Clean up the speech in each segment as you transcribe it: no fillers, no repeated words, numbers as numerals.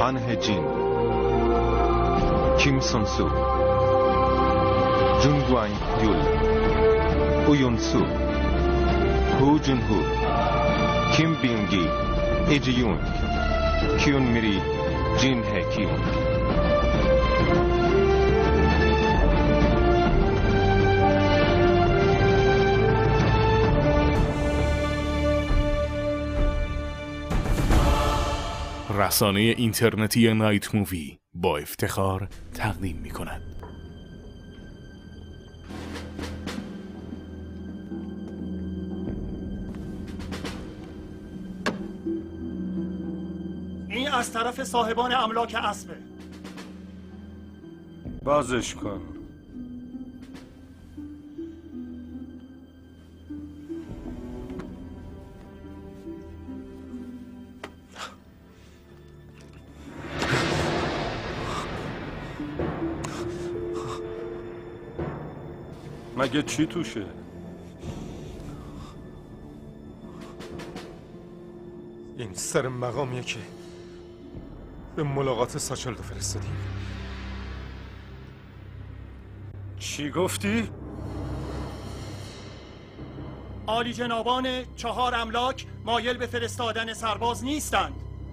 وان هجین، کیم سون سو، جون گوانگ یول، او یون سو، هو جون هو، کیم بینگی، ای جی یونگ، کیون میری، جین هی کیونگ. رسانه اینترنتی نایت مووی با افتخار تقدیم می کند. این از طرف صاحبان املاک اسبه. بازش کن. مگه چی توشه؟ این سر مقامیه که به ملاقات ساچلدو فرستادیم. چی گفتی؟ عالی جنابان 4 املاک مایل به فرستادن سرباز نیستند.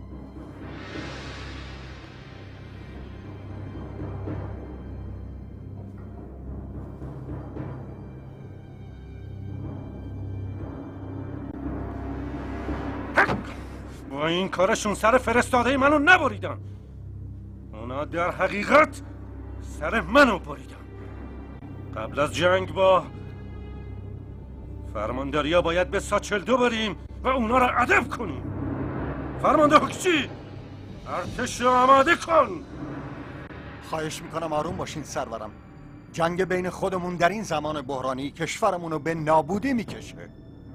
با این کارشون سر فرستاده منو نبریدن. اونا در حقیقت سر منو بریدن. قبل از جنگ با فرمانداریا باید به ساچلدو بریم و اونا را ادب کنیم. فرمانده حکچی، ارتش رو آماده کن. خواهش میکنم آروم باشین سرورم. جنگ بین خودمون در این زمان بحرانی کشورمونو به نابودی میکشه.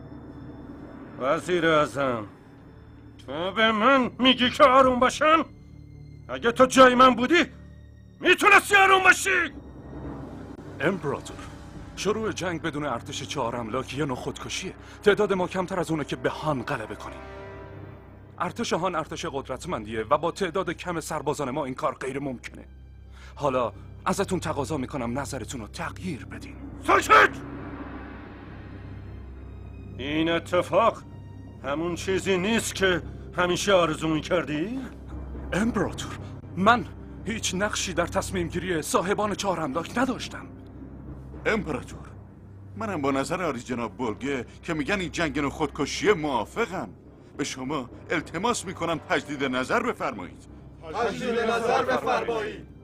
وزیر اعظم، تو به من میگی که آروم باشم؟ اگه تو جای من بودی میتونستی آروم باشی؟ امپراتور، شروع جنگ بدون ارتش 4 املاک یه نوع خودکشیه. تعداد ما کمتر از اونه که به هان غلبه کنیم. ارتش هان ارتش قدرتمندیه و با تعداد کم سربازان ما این کار غیر ممکنه. حالا ازتون تقاضا میکنم نظرتون رو تغییر بدین. ساکت! این اتفاق همون چیزی نیست که همیشه آرزو میکردی؟ امپراتور، من هیچ نقشی در تصمیم گیری صاحبان 4 املاک نداشتم. امپراتور، منم با نظر عالی جناب بولگه که میگن این جنگ نوع خودکشیه موافقم. به شما التماس میکنم تجدید نظر بفرمایید. تجدید نظر بفرمایید.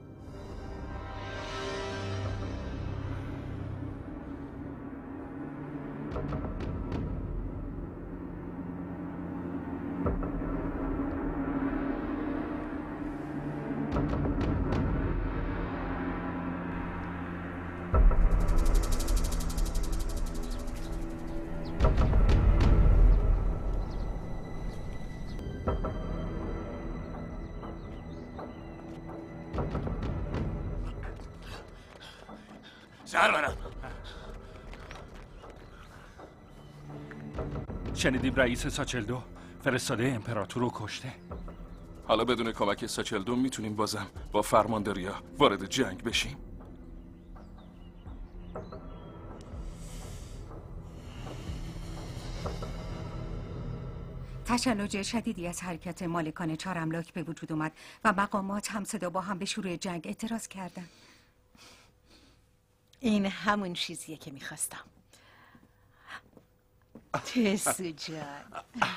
سرورم، شنیدیم رئیس ساچلدو فرستاده امپراتور رو کشته. حالا بدون کمک ساچلدو میتونیم بازم با فرمانداریا وارد جنگ بشیم؟ تشنج شدیدی از حرکت مالکان 4 املاک به وجود اومد و مقامات هم صدا با هم به شروع جنگ اعتراض کردن. این همون چیزیه که میخواستم. تسو جان،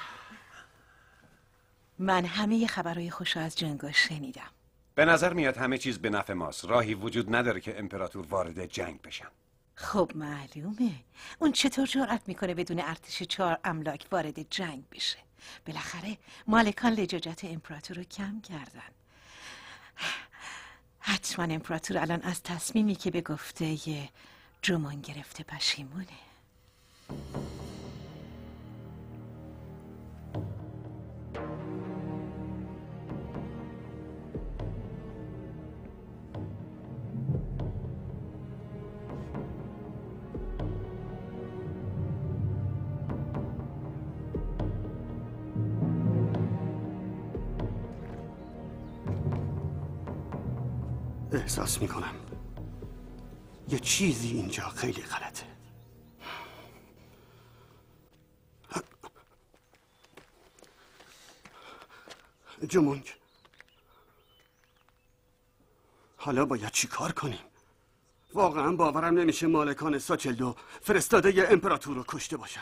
من همه خبرهای خوش از جنگ شنیدم. به نظر میاد همه چیز به نفع ماست. راهی وجود نداره که امپراتور وارد جنگ بشن. خب معلومه. اون چطور جرأت میکنه بدون ارتش 4 املاک وارد جنگ بشه؟ بالاخره مالکان لجاجت امپراتور رو کم کردن. حتما امپراتور الان از تصمیمی که به گفته جومان گرفته پشیمونه. احساس میکنم یه چیزی اینجا خیلی غلطه. جمونگ، حالا باید چی کار کنیم؟ واقعا باورم نمیشه مالکان ساچلدو فرستاده ی امپراتور رو کشته باشن.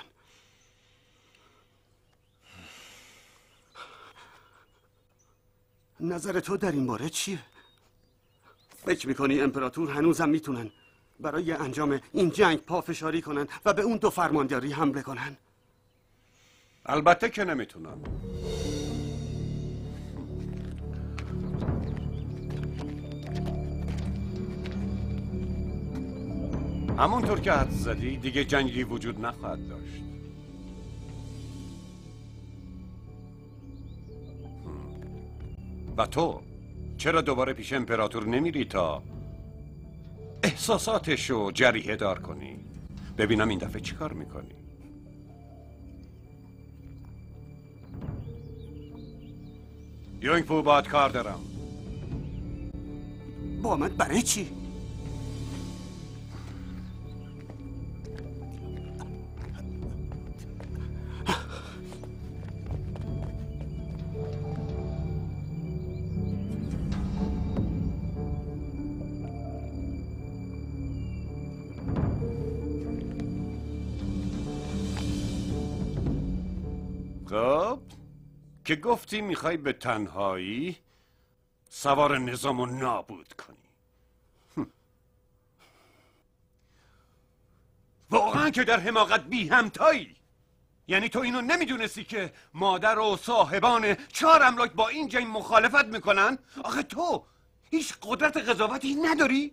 نظر تو در این باره چیه؟ فکر میکنی امپراتور هنوزم میتونن برای انجام این جنگ پافشاری کنن و به اون 2 فرمانداری حمله کنن؟ البته که نمیتونن. همونطور که حد زدی دیگه جنگی وجود نخواهد داشت. و تو چرا دوباره پیش امپراتور نمیری تا احساساتشو جریحه دار کنی؟ ببینم این دفعه چی کار میکنی؟ یونگ پو باید کار دارم. با من برای چی؟ خب که گفتی میخوای به تنهایی سوار نظام رو نابود کنی. واقعا که در حماقت بی همتایی. یعنی تو اینو نمیدونستی که مادر و صاحبان 4 املاک با این جنگ مخالفت میکنن؟ آخه تو هیچ قدرت قضاوتی نداری؟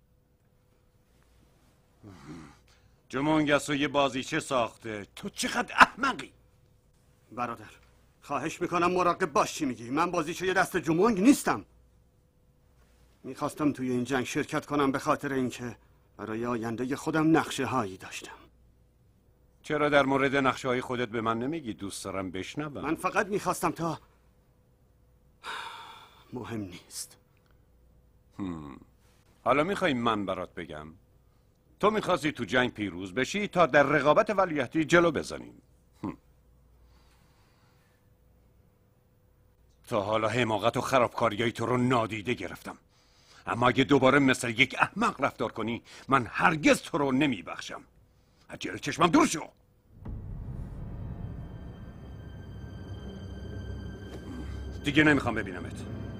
جمونگس رو یه بازیچه ساخته. تو چقدر احمقی. برادر خواهش میکنم مراقب باش چی میگی. من بازیچه یه دست جمونگ نیستم. میخواستم توی این جنگ شرکت کنم به خاطر اینکه برای آینده خودم نقشه هایی داشتم. چرا در مورد نقشه های خودت به من نمیگی؟ دوست دارم بشنوم. من فقط میخواستم تا مهم نیست. حالا میخوای من برات بگم؟ تو میخواستی تو جنگ پیروز بشی تا در رقابت ولیعهدی جلو بزنیم. تا حالا حماقت و خرابکاریای تو رو نادیده گرفتم، اما اگه دوباره مثل یک احمق رفتار کنی من هرگز تو رو نمیبخشم. از جلوی چشمم دور شو. دیگه نمیخوام ببینمت.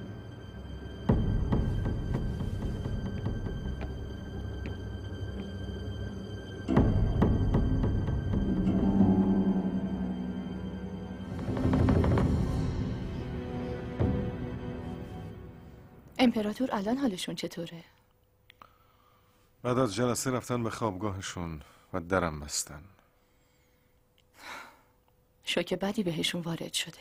امپراتور الان حالشون چطوره؟ بعد از جلسه رفتن به خوابگاهشون و درم بستن. شوک بدی بهشون وارد شده.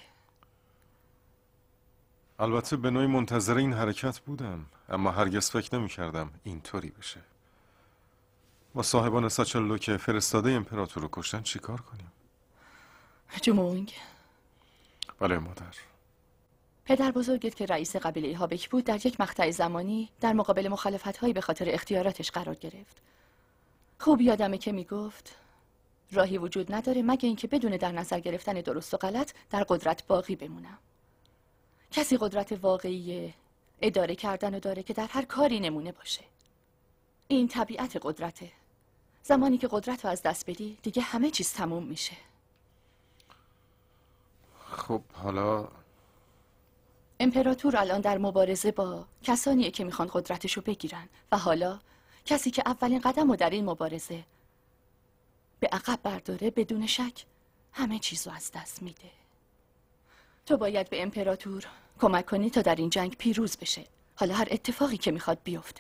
البته به نوعی منتظر این حرکت بودم، اما هرگز فکر نمی کردم اینطوری بشه. با صاحبان ساچلدو که فرستاده امپراتور رو کشتن چی کار کنیم؟ جمونگ. بله مادر. پدر بزرگت که رئیس قبیله هابک بود در یک مقطع زمانی در مقابل مخالفت‌هایی به خاطر اختیاراتش قرار گرفت. خوب یادمه که میگفت راهی وجود نداره مگه اینکه بدون در نظر گرفتن درست و غلط در قدرت باقی بمونم. کسی قدرت واقعی اداره کردن رو داره که در هر کاری نمونه باشه. این طبیعت قدرته. زمانی که قدرت رو از دست بدی دیگه همه چیز تموم میشه. خب حالا امپراتور الان در مبارزه با کسانیه که میخوان قدرتشو بگیرن و حالا کسی که اولین قدم رو در این مبارزه به عقب برداره بدون شک همه چیز رو از دست میده. تو باید به امپراتور کمک کنی تا در این جنگ پیروز بشه، حالا هر اتفاقی که میخواد بیفته.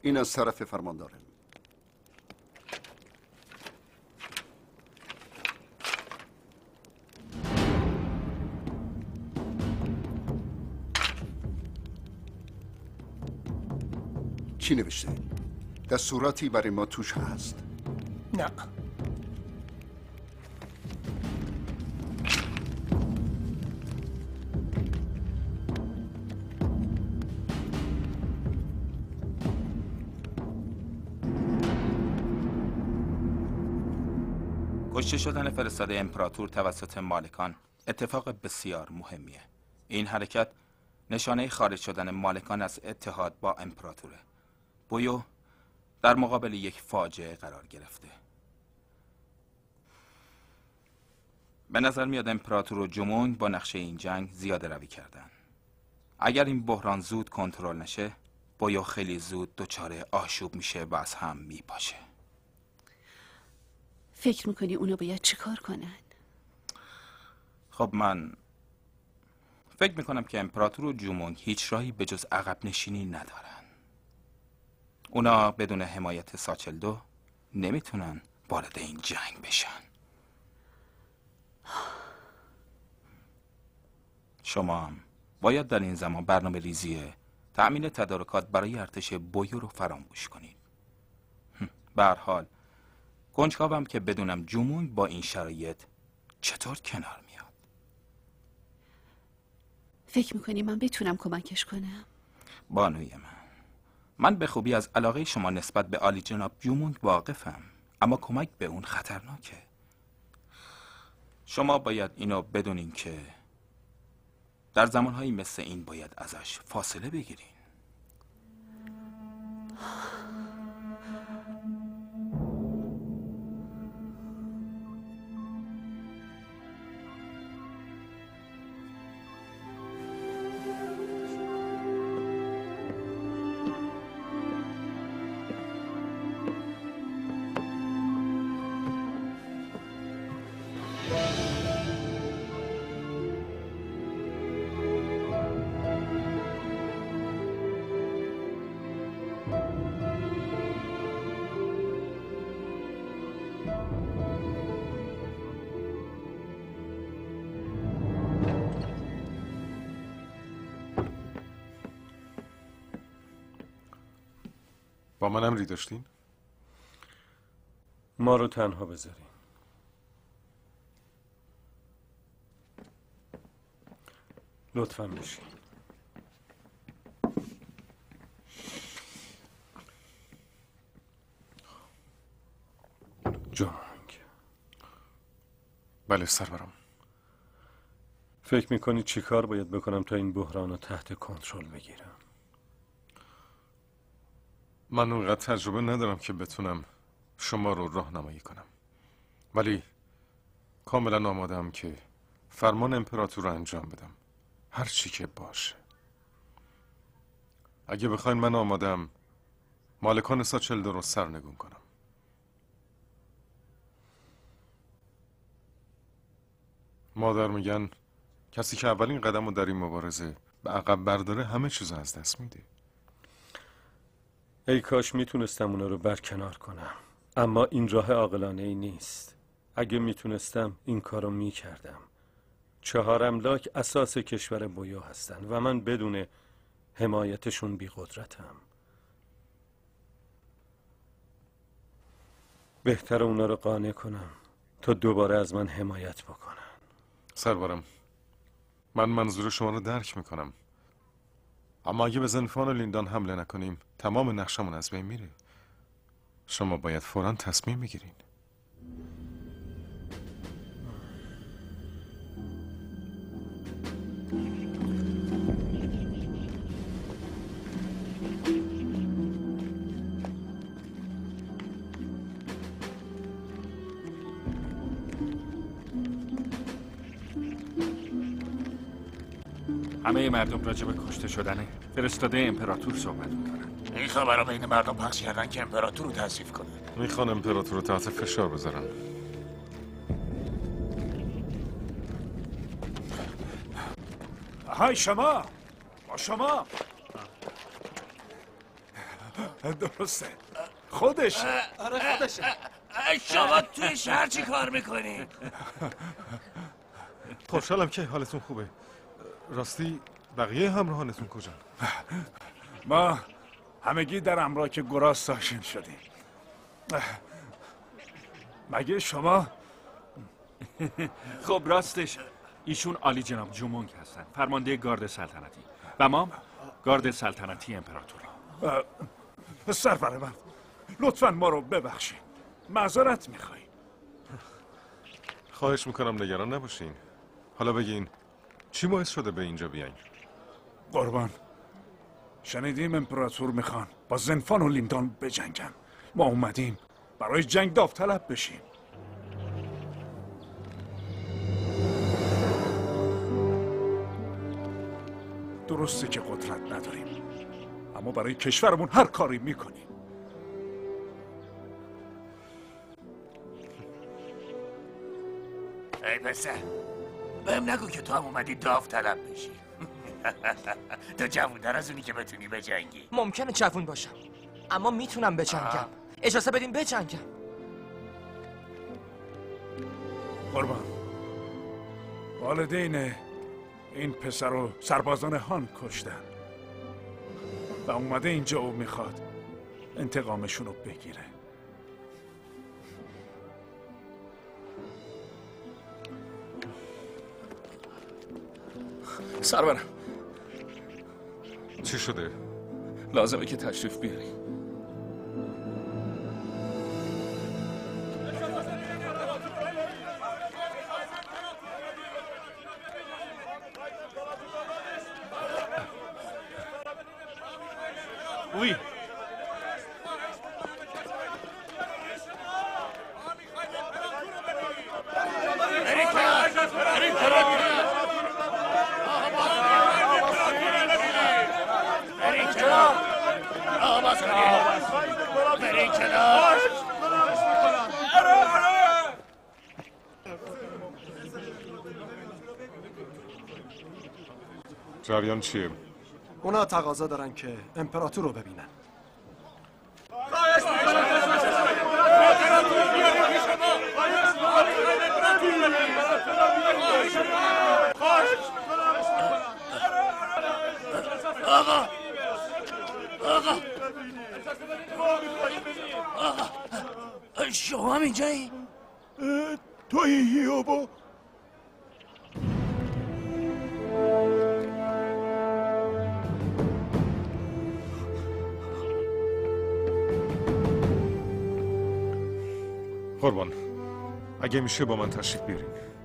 این از طرف فرمانداره. چی نوشته؟ دستوراتی برای ما توش هست؟ نه. کشته شدن فرستاده امپراتور توسط مالکان اتفاق بسیار مهمیه. این حرکت نشانه خارج شدن مالکان از اتحاد با امپراتوره. بویو در مقابل یک فاجعه قرار گرفته. به نظر میاد امپراتور و جمونگ با نقشه این جنگ زیاده روی کردن. اگر این بحران زود کنترل نشه، بویو خیلی زود دچار آشوب میشه و از هم میپاشه. فکر میکنی اونا باید چی کار کنن؟ خب من فکر میکنم که امپراتور و جومونگ هیچ راهی به جز عقب نشینی ندارن. اونا بدون حمایت ساچلدو نمیتونن وارد این جنگ بشن. شما هم باید در این زمان برنامه ریزی تأمین تدارکات برای ارتش بویو رو فراموش کنید. به هر حال کنجکاوم که بدونم جومونگ با این شرایط چطور کنار میاد. فکر میکنی من بتونم کمکش کنم؟ بانوی من به خوبی از علاقه شما نسبت به عالی جناب جومونگ واقفم، اما کمک به اون خطرناکه. شما باید اینو بدونین که در زمانهایی مثل این باید ازش فاصله بگیرین. با من امری داشتین؟ ما رو تنها بذارین. لطفاً بشین. جومونگ. بله سرورم. فکر میکنی چی کار باید بکنم تا این بحران رو تحت کنترل بگیرم؟ من اونقدر تجربه ندارم که بتونم شما رو راهنمایی کنم، ولی کاملا آمادم که فرمان امپراتور رو انجام بدم، هر چی که باشه. اگه بخواین من آمادم مالکان ساچلدو رو سرنگون کنم. مادر میگن کسی که اولین قدم رو در این مبارزه به عقب برداره همه چیز از دست میده. ای کاش میتونستم اونا رو برکنار کنم، اما این راه عاقلانه ای نیست. اگه میتونستم این کارو میکردم. 4 املاک اساس کشور بویو هستن و من بدون حمایتشون بی قدرتم. بهتر اونا رو قانع کنم تا دوباره از من حمایت بکنن. سرورم، من منظور شما رو درک میکنم، اما اگه به زنفان و لیندان حمله نکنیم تمام نقشمون از بین میره. شما باید فوراً تصمیم بگیرین. همه مردم راجع به کشته شدن فرستاده امپراتور صحبت میکنن. این خبر رو بین مردم پخش کردن که امپراتور رو تضعیف کنه. میخوان امپراتور رو تحت فشار بذارن. های شما! با شما! درسته خودش. آره خودشه. شما توی شهر چی کار میکنی؟ خوشحالم که حالتون خوبه. راستی بقیه همراهانتون کجا؟ ما همگی در املاک گراز ساکن شدیم. مگه شما؟ خب راستش ایشون عالی جناب جومونگ هستن، فرمانده گارد سلطنتی، و ما گارد سلطنتی امپراتور. سرور من لطفاً ما رو ببخشید، معذرت میخواییم. خواهش میکنم نگران نباشین. حالا بگین چی باعث شده به اینجا بیاین؟ قربان، شنیدیم امپراتور میخوان با زنفان و لیندان بجنگن. ما اومدیم برای جنگ داوطلب بشیم. درسته که قدرت نداریم، اما برای کشورمون هر کاری میکنیم. ای پسر، بهم نگو که تو هم اومدی داوطلب بشی. تو جوون‌تر از اونی که بتونی بجنگی. ممکنه جوون باشم، اما میتونم بجنگم. اجازه بدین بجنگم. قربان، والدین این پسر رو سربازان هان کشتن و اومده اینجا و میخواد انتقامشون رو بگیره. سرورم، چی شده؟ لازمه که تشریف بیاری. Oui. جریان چیه؟ اونا تقاضا دارن که امپراتور رو ببینن. آقا شما هم اینجایی؟ توی هیوبو؟ قربان، اگه میشه با من تشریف بیارین.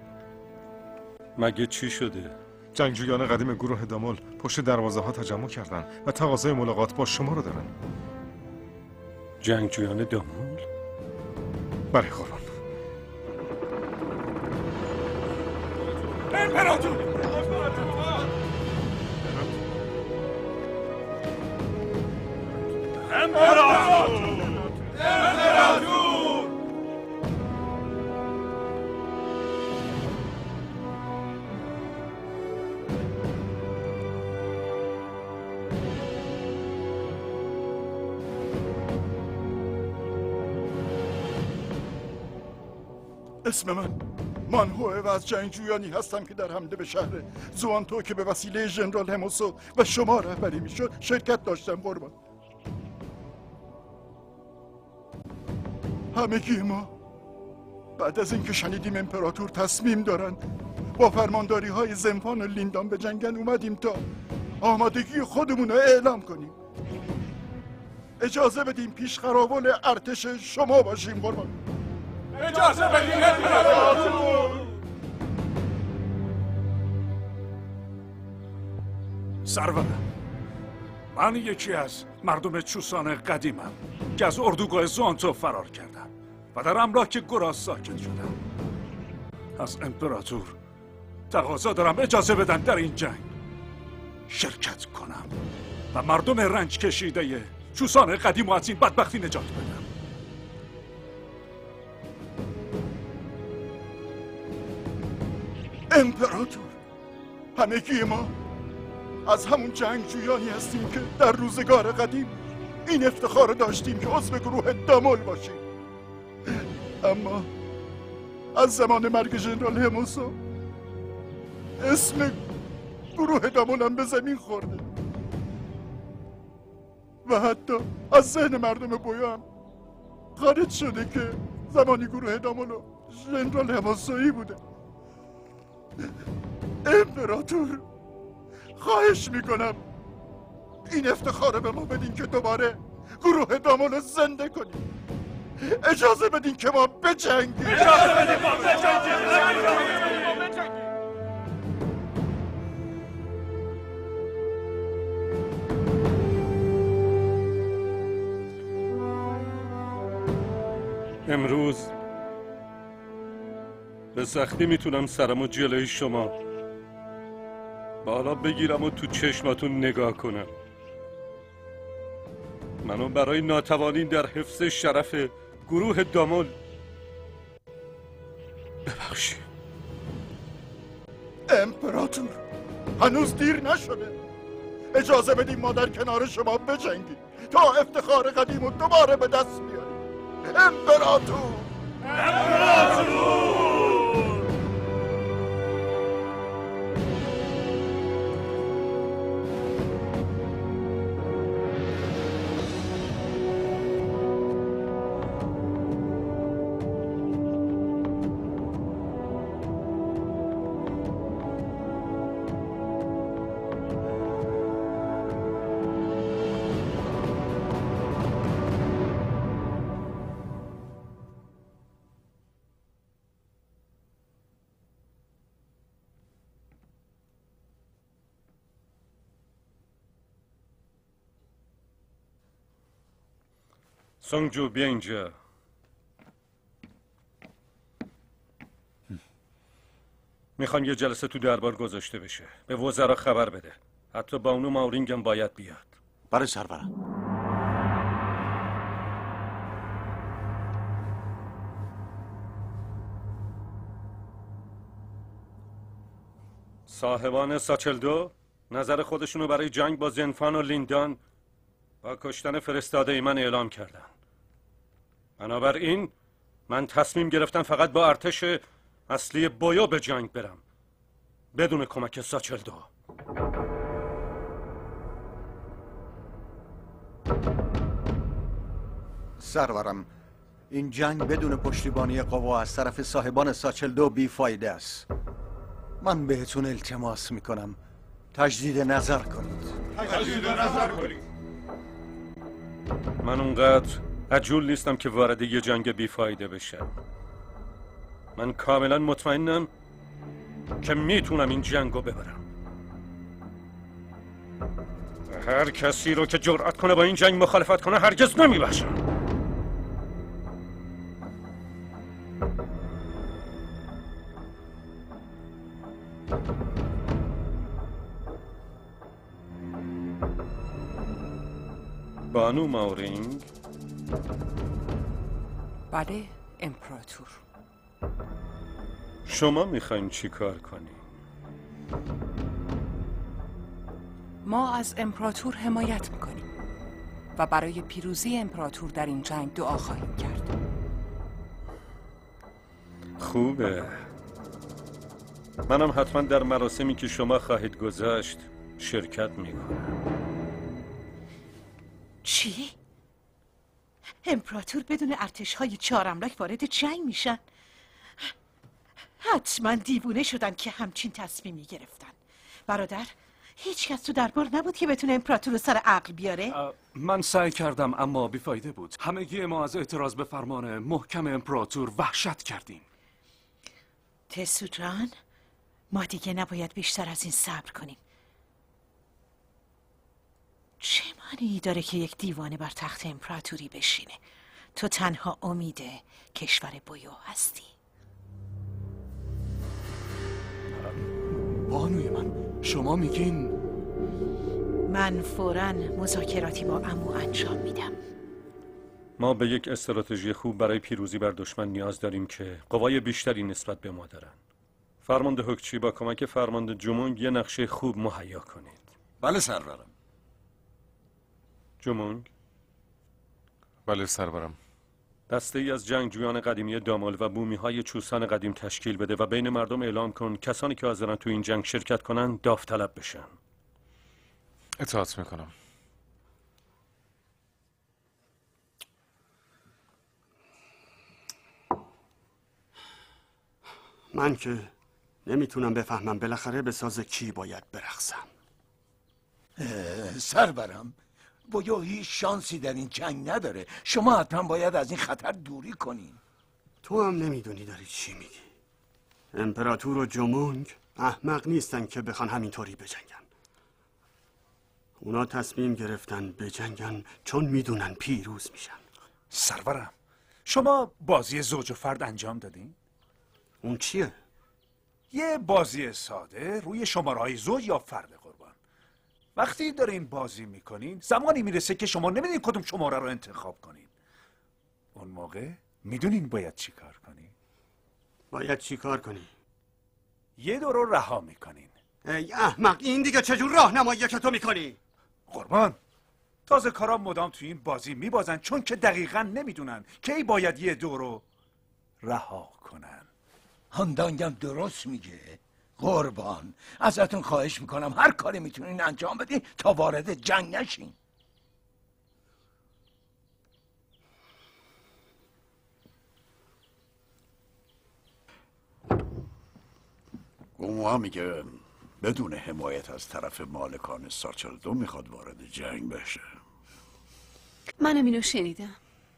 مگه چی شده؟ جنگجویان قدیم گروه دامل پشت دروازه ها تجمع کردن و تقاضای ملاقات با شما رو دارن. جنگجویان دامل؟ بله قربان. امپراتور! امپراتور! اسم من مانهوه و از جنگجویانی هستم که در حمله به شهر زوانتو که به وسیله ژنرال هموسو و شما رهبری میشد شرکت داشتم. قربان، همگی ما بعد از اینکه شنیدیم امپراتور تصمیم دارن با فرمانداری های زنفان و لیندان به جنگن اومدیم تا آمادگی خودمون رو اعلام کنیم. اجازه بدیم پیش قراول ارتش شما باشیم. قربان، اجازه بدین امپراتور! سرورم، من یکی از مردم چوسان قدیمم که از اردوگاه زوانتو فرار کردم و در املاک گراز ساکن شدم. از امپراتور تقاضا دارم اجازه بدن در این جنگ شرکت کنم و مردم رنج کشیده چوسان قدیم و از این بدبختی نجات بدم. امپراتور، همگی ما از همون جنگجویانی هستیم که در روزگار قدیم این افتخار رو داشتیم که عضو گروه دامول باشیم. اما از زمان مرگ ژنرال هموسو اسم گروه دامول هم به زمین خورده و حتی از ذهن مردم بویا هم خارج شده که زمانی گروه دامولو ژنرال هموسویی بوده. امپراتور، خواهش میکنم این افتخار به ما بدین که دوباره گروه دامولو زنده کنیم. اجازه بدین که ما بجنگیم. اجازه بدین ما بجنگیم. امروز به سختی میتونم سرمو جلوی شما بالا بگیرم و تو چشماتون نگاه کنم. منو برای ناتوانی در حفظ شرف گروه دامول ببخشید. امپراتور، هنوز دیر نشده. اجازه بدیم ما در کنار شما بجنگیم تا افتخار قدیم رو دوباره به دست بیاریم. امپراتور! امپراتور! سونگجو بیا اینجا. میخوام یه جلسه تو دربار گذاشته بشه. به وزرا خبر بده. حتی بانو ماورینگ هم باید بیاد. برای سرورم. صاحبان ساچلدو نظر خودشونو برای جنگ با زنفان و لیندان با کشتن فرستاده من اعلام کردن. بنابراین من تصمیم گرفتم فقط با ارتش اصلی بویو به جنگ برم بدون کمک ساچلدو. سرورم، این جنگ بدون پشتیبانی قوا از طرف صاحبان ساچلدو بیفایده است. من بهتون التماس میکنم تجدید نظر کنید. تجدید نظر کنید. من اونقدر عجول نیستم که وارد یه جنگ بیفایده بشم. من کاملا مطمئنم که میتونم این جنگو ببرم. هر کسی رو که جرأت کنه با این جنگ مخالفت کنه هرگز نمیبخشم. بانو ماورینگ. بله امپراتور. شما میخواین چی کار کنی؟ ما از امپراتور حمایت میکنیم و برای پیروزی امپراتور در این جنگ دعا خواهیم کرد. خوبه. منم حتما در مراسمی که شما خواهید گذاشت شرکت میکنم. چی؟ امپراتور بدون ارتش‌های 4 املاک وارد جنگ میشن؟ حتما دیوونه شدن که همچین تصمیمی گرفتن. برادر، هیچ کس تو دربار نبود که بتونه امپراتور رو سر عقل بیاره؟ من سعی کردم اما بیفایده بود. همگی ما از اعتراض به فرمان محکم امپراتور وحشت کردیم. تسو جان، ما دیگه نباید بیشتر از این صبر کنیم. چه معنی داره که یک دیوانه بر تخت امپراتوری بشینه؟ تو تنها امید کشور بویو هستی. بانوی من، شما میگین؟ من فوراً مذاکراتی با عمو انجام میدم. ما به یک استراتژی خوب برای پیروزی بر دشمن نیاز داریم که قوای بیشتری نسبت به ما دارن. فرمانده هوکچی با کمک فرمانده جومونگ یه نقشه خوب مهیا کنید. بله سرورم. جومونگ، بله سرورم. دسته ای از جنگجویان قدیمی دامال و بومی های چوسان قدیم تشکیل بده و بین مردم اعلام کن کسانی که حاضرن تو این جنگ شرکت کنن داوطلب بشن. اطاعت میکنم. من که نمیتونم بفهمم بالاخره به ساز کی باید برقصم. سرورم، بویو هیچ شانسی در این جنگ نداره. شما حتما باید از این خطر دوری کنین. تو هم نمیدونی داری چی میگی. امپراتور و جومونگ احمق نیستن که بخوان همینطوری بجنگن. اونا تصمیم گرفتن بجنگن چون میدونن پیروز میشن. سرورم، شما بازی زوج و فرد انجام دادین؟ اون چیه؟ یه بازی ساده روی شماره‌های زوج یا فرد قربان. وقتی دارین بازی میکنین زمانی میرسه که شما نمیدونین کدوم شماره رو انتخاب کنین. اون موقع میدونین باید چی کار کنین؟ باید چی کار کنی؟ یه دور رو رها میکنین. ای احمق، این دیگه چجور راهنماییه که تو میکنی؟ قربان، تازه کارا مدام توی این بازی میبازن چون که دقیقا نمیدونن کی باید یه دور رو رها کنن. هاندانگم درست میگه. قربان، ازتون خواهش میکنم هر کاری میتونین انجام بدین تا وارد جنگ نشین. گوموها میگه بدون حمایت از طرف مالکان ساچلدو میخواد وارد جنگ بشه. منم اینو شنیدم.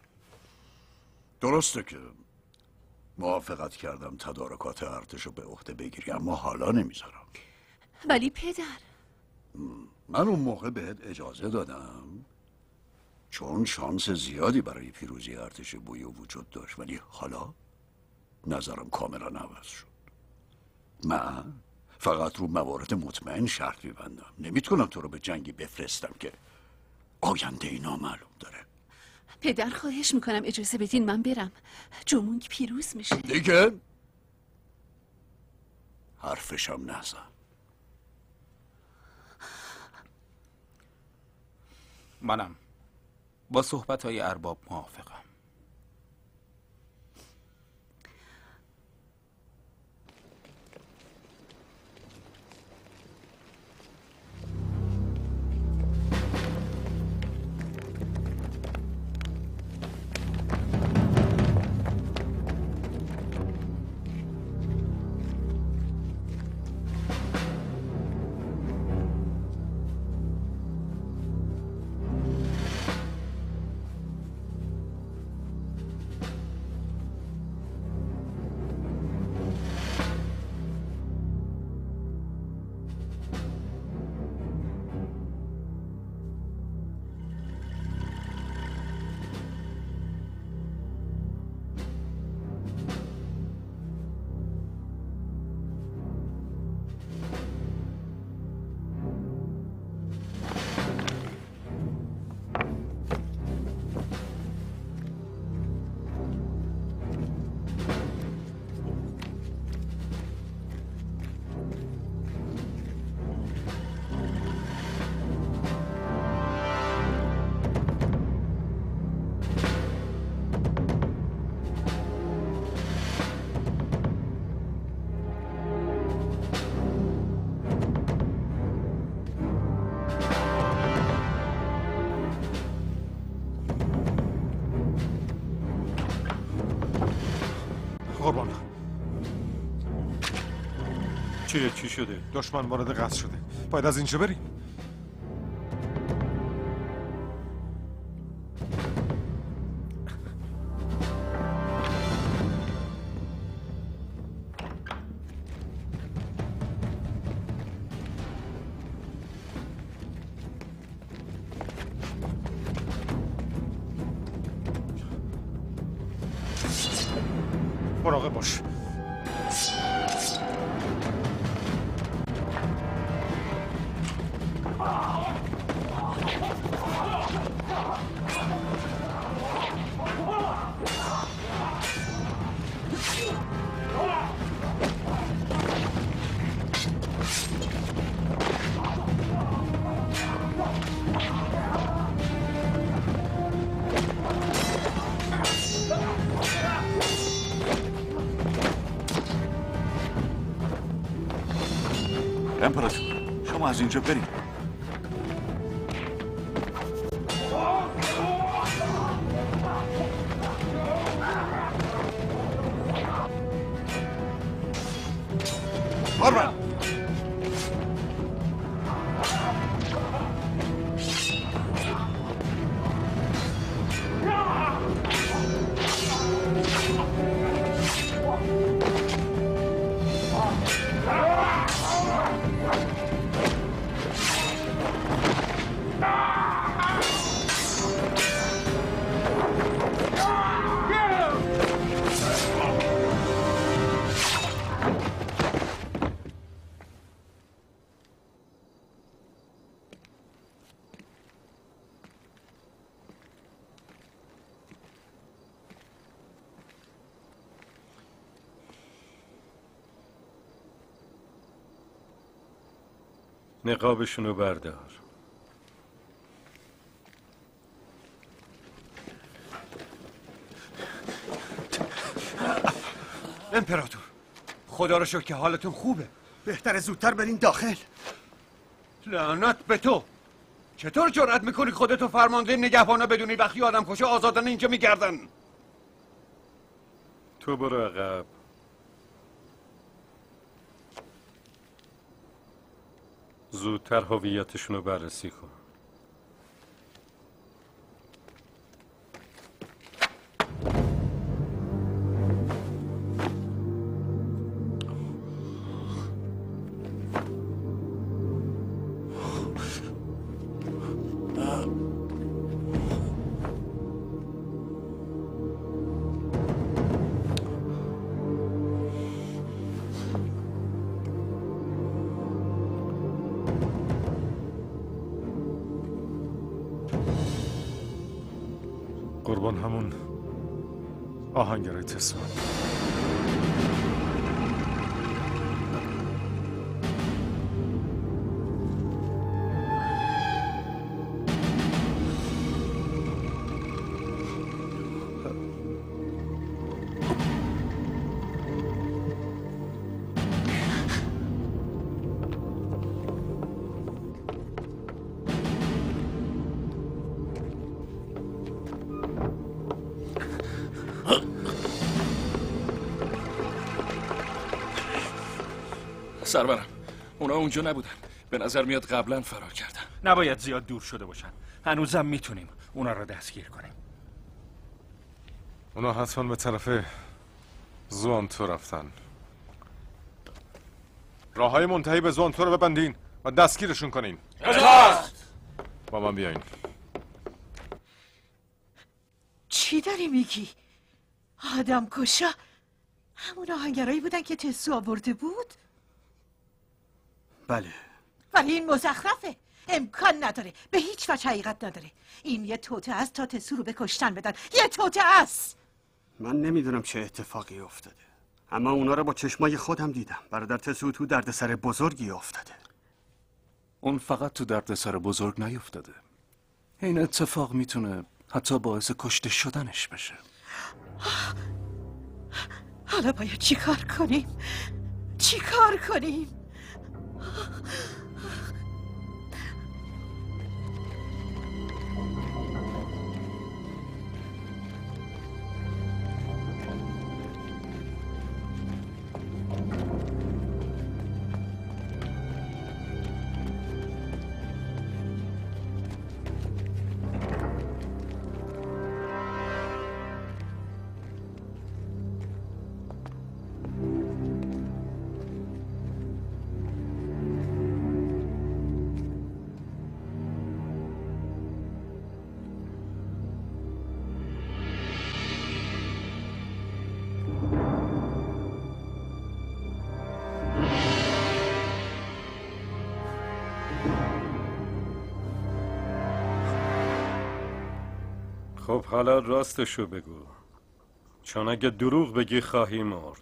درسته که موافقت کردم تدارکات ارتش رو به عهده بگیری، اما حالا نمیذارم. ولی پدر، من اون موقع بهت اجازه دادم چون شانس زیادی برای پیروزی ارتش بویو وجود داشت، ولی حالا نظرم کاملا عوض شد. من فقط رو موارد مطمئن شرط میبندم. نمیتونم تو رو به جنگی بفرستم که آینده ای نامعلوم داره. پدر خواهش میکنم اجازه بدین من برم. جومونگ پیروز میشه. دیگه حرفشم نزن. منم با صحبت‌های ارباب موافقم. قربان، چی شده؟ دشمن وارد قصر شده. باید از اینجا بریم. مراقب باش. امپراتور شما از اینجا بریم. بارمن نقابشونو بردار. امپراتور خدا رو شکر که حالتون خوبه. بهتره زودتر برین داخل. لعنت به تو. چطور جرأت میکنی خودتو فرمانده نگهبانا بدونی وقتی آدم کشا آزادانه اینجا میگردن؟ تو برو عقب. زودتر هویتشون رو بررسی کن. قربان همون آهنگرای تسلا. سرورم اونا اونجا نبودن. به نظر میاد قبلا فرار کردن. نباید زیاد دور شده باشن. هنوزم میتونیم اونا رو دستگیر کنیم. اونا حتما به طرف زوانتو رفتن. راه های منتهی به زوانتو رو ببندین و دستگیرشون کنین. با من بیاین. چی داری میگی؟ آدم کشا همون آهنگرایی بودن که تسو آورده بود؟ بله. ولی این مزخرفه. امکان نداره. به هیچ وجه حقیقت نداره. این یه توته است تا تسو رو به کشتن بدن. یه توته است. من نمیدونم چه اتفاقی افتاده، اما اونا رو با چشمای خودم دیدم. برادر تسو تو دردسر بزرگی افتاده. اون فقط تو دردسر بزرگ نیفتاده. این اتفاق میتونه حتی باعث کشته شدنش بشه. حالا باید چی کار کنیم؟ چی کار کنیم؟ خب حالا راستشو بگو، چون اگه دروغ بگی خواهی مرد.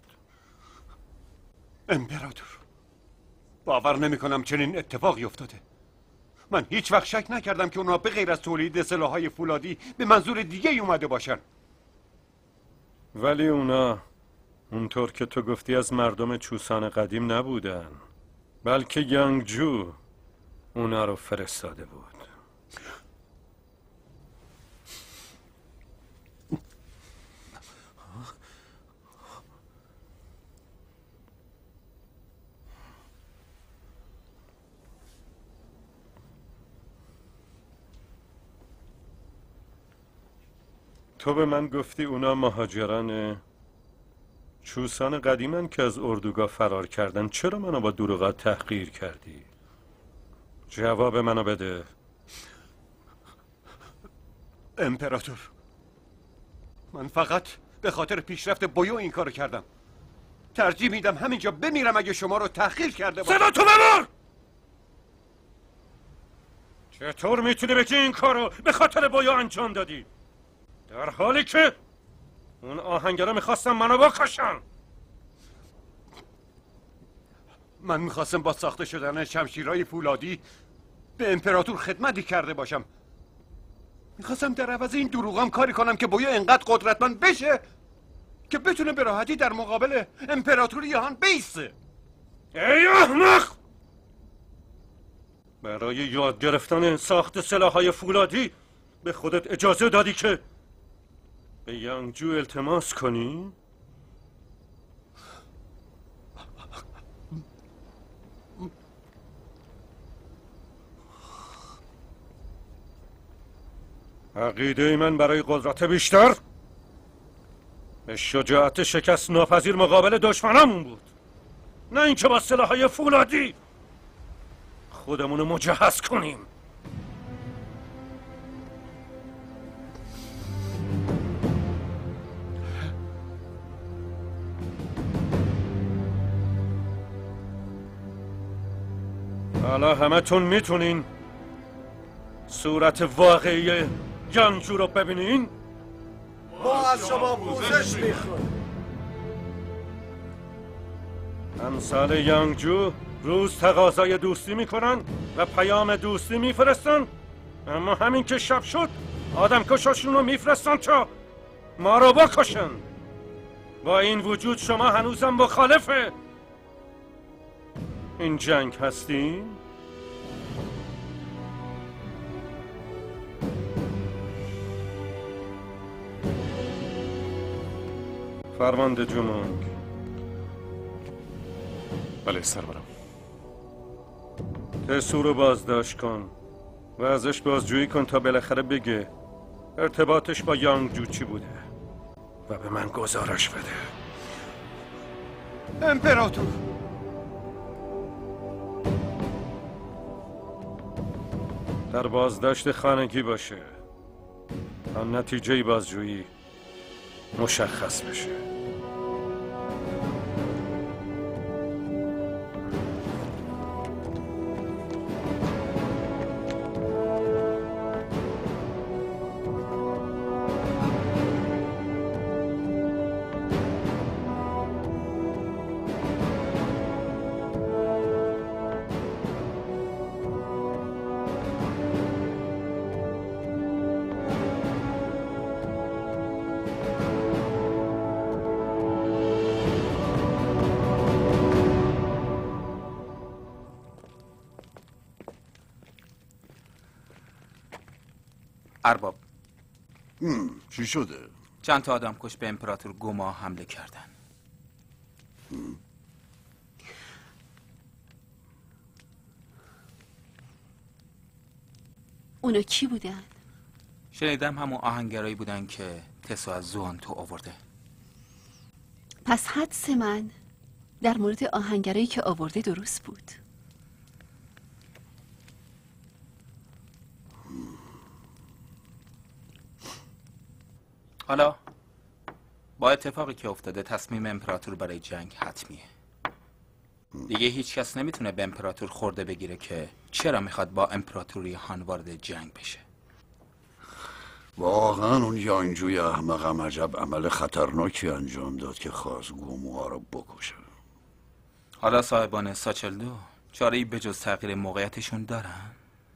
امپراتور باور نمی کنم چنین اتفاقی افتاده. من هیچ وقت شک نکردم که اونا به غیر از تولید سلاح‌های فولادی به منظور دیگه ای اومده باشن. ولی اونا اونطور که تو گفتی از مردم چوسان قدیم نبودن. بلکه یانگجو اونا رو فرستاده بود. تو به من گفتی اونا مهاجران چوسان قدیمن که از اردوگاه فرار کردن. چرا منو با دروغات تحقیر کردی؟ جواب منو بده. امپراتور، من فقط به خاطر پیشرفت بویو این کارو کردم. ترجیح میدم همینجا بمیرم اگه شما رو تحقیر کرده باشم. صدا تو ببر! چطور میتونی بگی این کارو به خاطر بویو انجام دادی؟ در حالی که اون آهنگرا میخواستن منو بکشن. من میخواستم با ساخته شدن شمشیرهای فولادی به امپراتور خدمتی کرده باشم. میخواستم در عوض این دروغام کاری کنم که بویو انقدر قدرتمند بشه که بتونه به راحتی در مقابل امپراتور یهان بیسته. ای احمق! برای یاد گرفتن ساخت سلاحهای فولادی به خودت اجازه دادی که به یانگجو التماس کنی؟ عقیده من برای قدرت بیشتر به شجاعت شکست ناپذیر مقابل دشمنامون بود، نه اینکه با سلاحهای فولادی خودمونو مجهز کنیم. حالا همتون میتونین صورت واقعی یانگجو رو ببینین؟ ما از شما پوزش میخوایم. امثال یانگجو روز تقاضای دوستی میکنن و پیام دوستی میفرستن، اما همین که شب شد آدم کشاشون رو میفرستن تا ما رو بکشن. با این وجود شما هنوزم مخالف این جنگ هستین؟ فرمانده جومونگ. بله سرورم. تسو رو بازداشت کن و ازش بازجویی کن تا بالاخره بگه ارتباطش با یانگجو چی بوده و به من گزارش بده. امپراتور، در بازداشت خانگی باشه تا نتیجه بازجویی مشخص بشه. ارباب، چی شده؟ چند تا آدم کش به امپراتور گوما حمله کردن. اونا کی بودن؟ شنیدم همون آهنگرایی بودن که تسو از زوانتو آورده. پس حدس من در مورد آهنگرایی که آورده درست بود. حالا با اتفاقی که افتاده تصمیم امپراتور برای جنگ حتمیه. دیگه هیچ کس نمیتونه به امپراتور خورده بگیره که چرا میخواد با امپراتوری هان وارد جنگ بشه. واقعا اون یانگجوی احمقم عجب عمل خطرناکی انجام داد که خواست گوموها رو بکشه. حالا صاحبان ساچلدو چاره‌ای به جز تغییر موقعیتشون دارن؟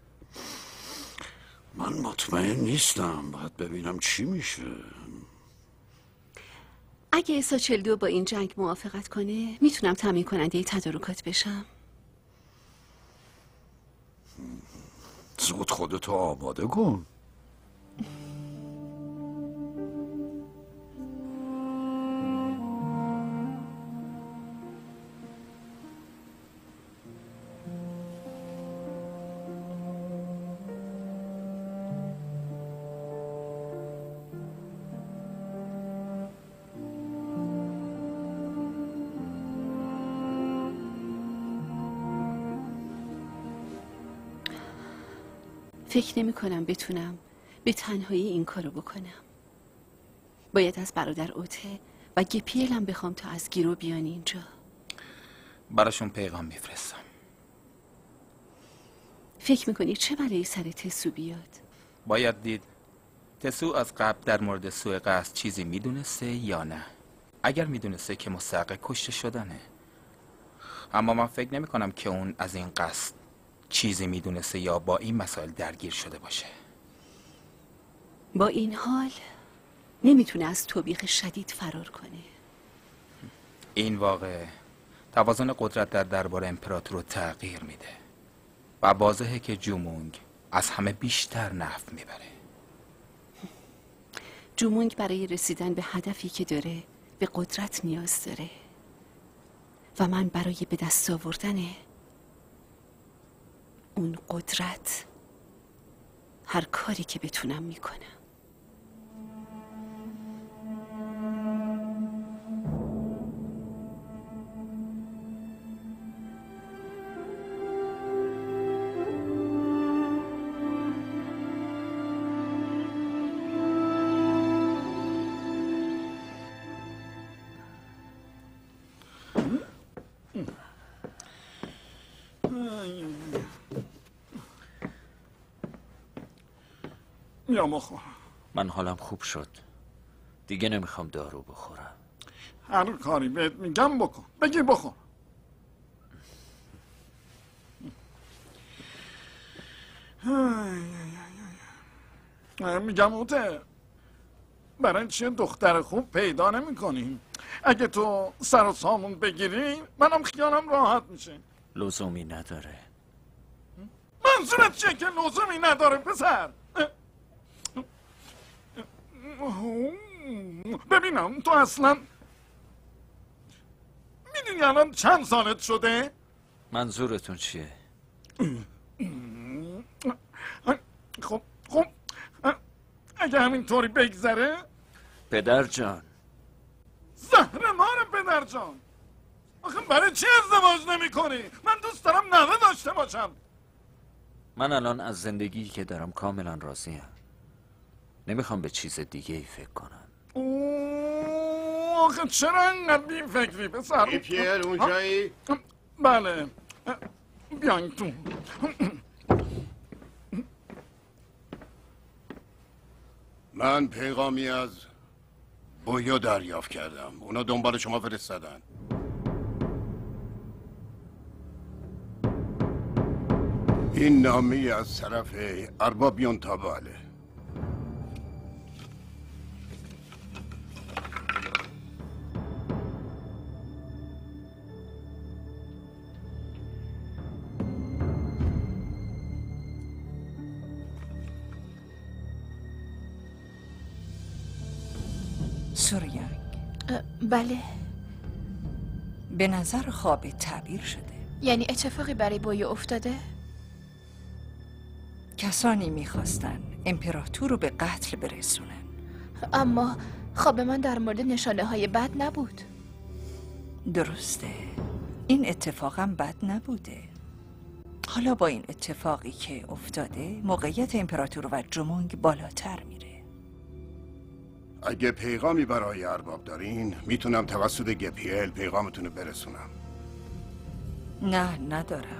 من مطمئن نیستم، باید ببینم چی میشه. اگه ساچلدو با این جنگ موافقت کنه میتونم تامین کننده تدارکات بشم. زود خودتو آماده کن. فکر نمی کنم بتونم به تنهایی این کارو بکنم. باید از برادر اوته و گپیلم بخوام تا از گیرو بیان اینجا. براشون پیغام میفرستم. فکر میکنی چه بلایی سر تسو بیاد؟ باید دید تسو از قبل در مورد سوء قصد چیزی میدونسته یا نه. اگر میدونسته که مستحق کشته شدنه، اما من فکر نمی کنم که اون از این قصد چیزی میدونسته یا با این مسائل درگیر شده باشه. با این حال نمیتونه از توبیخ شدید فرار کنه. این واقع توازن قدرت در دربار امپراتور رو تغییر میده و واضحه که جومونگ از همه بیشتر نفع میبره. جومونگ برای رسیدن به هدفی که داره به قدرت نیاز داره و من برای به دست آوردن اون قدرت هر کاری که بتونم میکنم. من حالم خوب شد. دیگه نمیخوام دارو بخورم. هر کاری بهت میگم بکن. بگیر بخور. میگم اوته، برای چیه دختر خوب پیدا نمی کنیم؟ اگه تو سر و سامون بگیری منم خیالم راحت میشه. لزومی نداره. منظورت چیه که لزومی نداره پسر؟ ببینم تو اصلا میدونی الان چند سالت شده؟ منظورتون چیه؟ خب اگه همینطوری بگذره. پدر جان، زهر مار پدر جان، آخه برای چی ازدواج نمی کنی؟ من دوست دارم نوه داشته باشم. من الان از زندگی که دارم کاملا راضیم. نمیخوام به چیز دیگه ای فکر کنم. آخه چرا انقدر بی فکری پسر؟ گپیل اونجایی؟ بله، بیاین تو. من پیغامی از بویو دریافت کردم. اونا دنبال شما فرستادن. این نامی از طرف ارباب یونتاباله. سوریانگ، بله. به نظر خواب تعبیر شده. یعنی اتفاقی برای بویو افتاده؟ کسانی میخواستن امپراتور رو به قتل برسونن. اما خواب من در مورد نشانه های بد نبود. درسته، این اتفاقم بد نبوده. حالا با این اتفاقی که افتاده موقعیت امپراتور و جومونگ بالاتر میره. اگه پیغامی برای ارباب دارین میتونم توسط گپیل پیغامتون رو برسونم. نه، ندارم.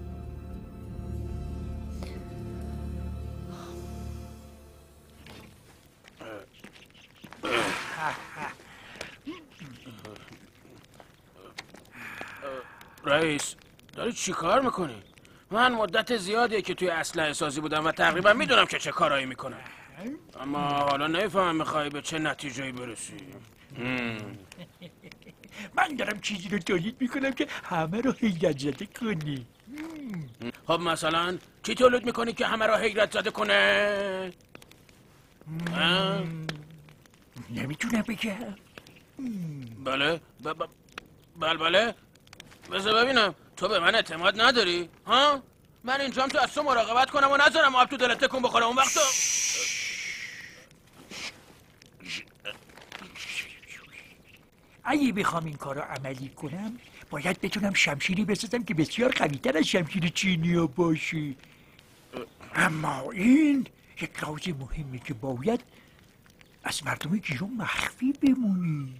رئیس، داری چی کار میکنی؟ من مدت زیادیه که توی اسلحه سازی بودم و تقریبا میدونم که چه کارایی میکنم. اما حالا نمیفهمم میخوای به چه نتیجه‌ای برسی. من دارم چیزی رو تولید میکنم که همه رو هیجت زده کنی. خب مثلا چی تولید میکنی که همه را حیرت زده کنه؟ نمیتونم بگم. بله بله بذار ببینم تو به من اعتماد نداری؟ ها؟ من اینجام تو از تو مراقبت کنم و نذارم آب تو دلت تکون بخوره. اون وقت اگه بخوام این کار رو عملی کنم باید بتونم شمشیری بسازم که بسیار قوی‌تر از شمشیر چینیا باشه. اما این یک راز مهمه که باید از مردم گیرو مخفی بمونی.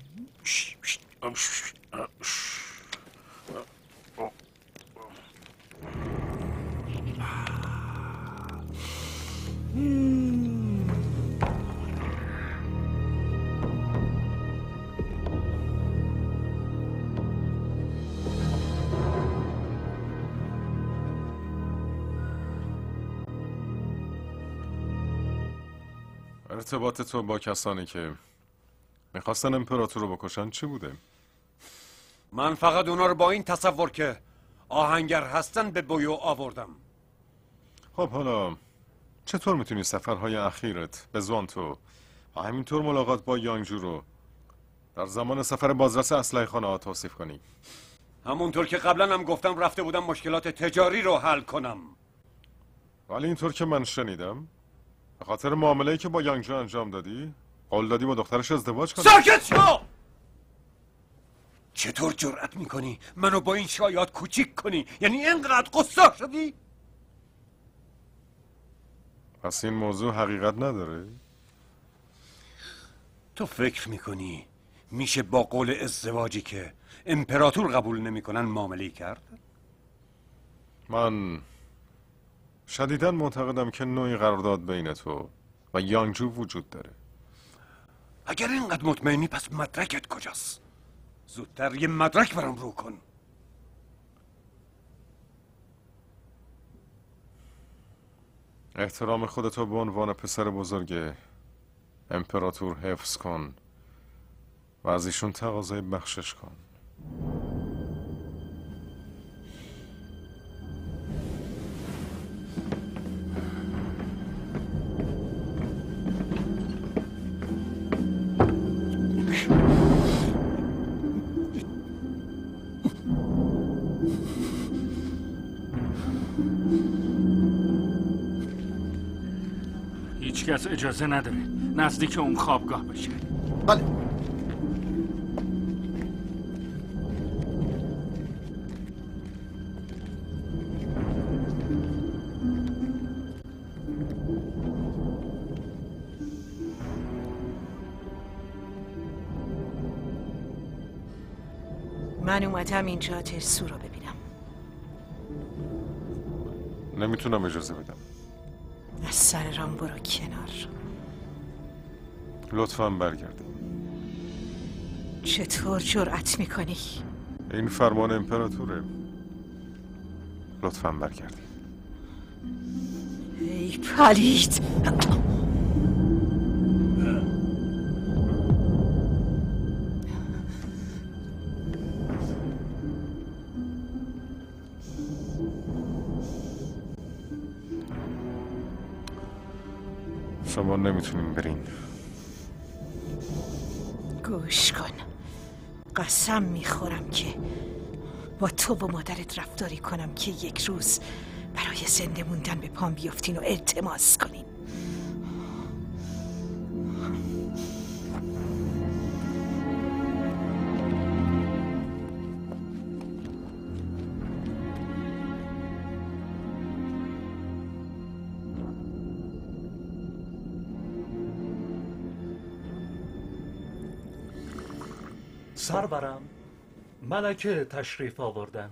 ارتباط تو با کسانی که میخواستن امپراتور رو بکشن چی بوده؟ من فقط اونا رو با این تصور که آهنگر هستن به بویو آوردم. خب حالا چطور میتونی سفرهای اخیرت به زوانتو و همینطور ملاقات با یانگجو رو در زمان سفر بازرس اسلحه خانه ها توصیف کنی؟ همونطور که قبلا هم گفتم رفته بودم مشکلات تجاری رو حل کنم. ولی اینطور که من شنیدم به خاطر معامله‌ای که با یانگجو انجام دادی قول دادی با دخترش ازدواج کنی. ساکت شو! چطور جرأت میکنی منو با این شایعات کوچیک کنی؟ یعنی اینقدر قصه شدی؟ پس این موضوع حقیقت نداره؟ تو فکر میکنی میشه با قول ازدواجی که امپراتور قبول نمیکنن معامله کرد؟ من شدیداً معتقدم که نوعی قرارداد بین تو و یانگجو وجود داره. اگر اینقدر مطمئنی پس مدرکت کجاست؟ زودتر یه مدرک برام رو کن. احترام خودتو به عنوان پسر بزرگ امپراتور حفظ کن و از ایشون تقاضای بخشش کن. هیچکس اجازه نداره نزدیک اون خوابگاه بشه. بله. من اومدم اینجا تسو رو ببینم. نمیتونم اجازه بدم. از سر رام برو کنار. لطفاً برگردی. چطور جرأت میکنی؟ این فرمان امپراتوره. لطفاً برگردی. ای پلید! شما نمیتونین برین. گوش کن. قسم میخورم که با تو و مادرت رفتاری کنم که یک روز برای زنده موندن به پام بیفتین و التماس کنین. سرورم، ملکه تشریف آوردن.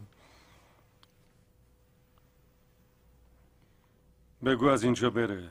بگو از اینجا بره.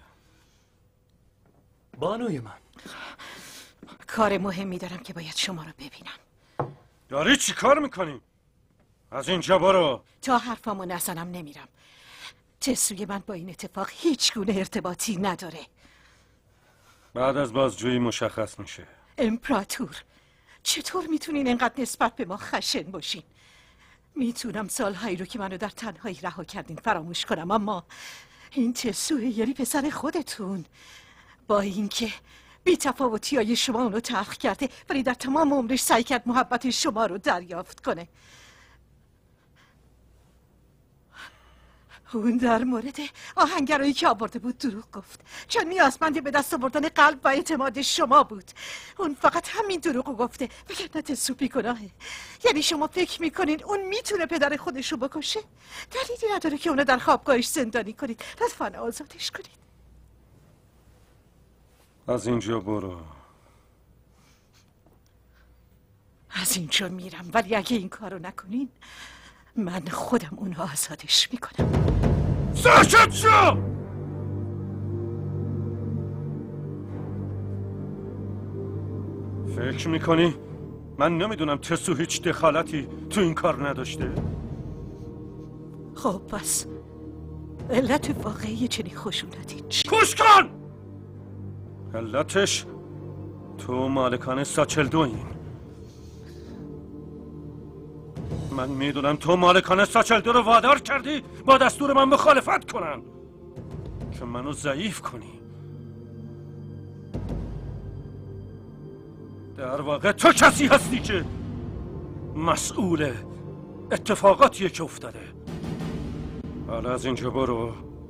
بانوی من، کار مهمی دارم که باید شما رو ببینم. داری چی کار میکنی؟ از اینجا برو. تا حرفامو نزنم نمیرم. تسوی من با این اتفاق هیچ گونه ارتباطی نداره. بعد از بازجویی مشخص میشه. امپراتور، چطور میتونین اینقدر نسبت به ما خشن باشین؟ میتونم سالهایی رو که منو در تنهایی رها کردین فراموش کنم، اما این تسوه یعنی پسر خودتون با اینکه بی تفاوتی‌های شما اونو تلخ کرده ولی در تمام عمرش سعی کرد محبت شما رو دریافت کنه. اون در مورد آهنگرایی که آورده بود دروغ گفت، چون نیازمندی به دست آوردن قلب و اعتماد شما بود. اون فقط همین دروغو گفته، وگرنه تسو بی‌گناهه. یعنی شما فکر میکنین اون میتونه پدر خودش رو بکشه؟ دلیلی نداره که اونو در خوابگاهش زندانی کنید. لطفاً آزادش کنید. از اینجا برو. از اینجا میرم، ولی اگه این کارو نکنین من خودم اونو آزادش میکنم. ساکت شو! فکر میکنی من نمیدونم تسو هیچ دخالتی تو این کار نداشته؟ خب پس علت واقعی چنین خشونتی چی؟ کوش کن! علتش تو مالکان ساچل دوین. من میدونم تو مالکان ساچل دو رو وادار کردی با دستور من مخالفت کنن که منو ضعیف کنی. در واقع تو کسی هستی که مسئول اتفاقاتیه که افتاده. حالا از اینجا برو.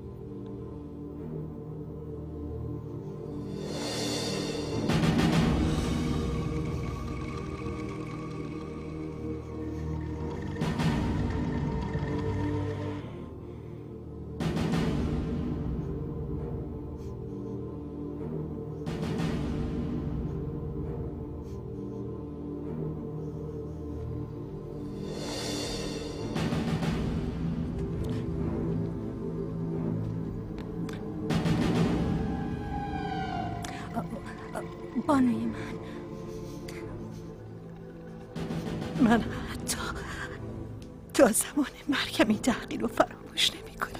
بانوی من حتی تا زمان مرگم این تحقیر رو فراموش نمی کنم.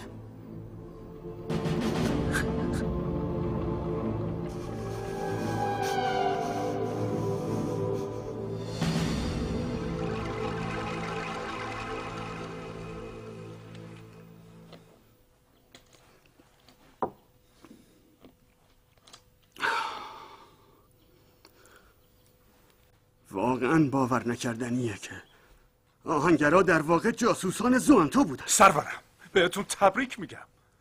واقعا باور نکردنیه که آهنگرا در واقع جاسوسان زوانتو بودن. سرورم بهتون تبریک میگم.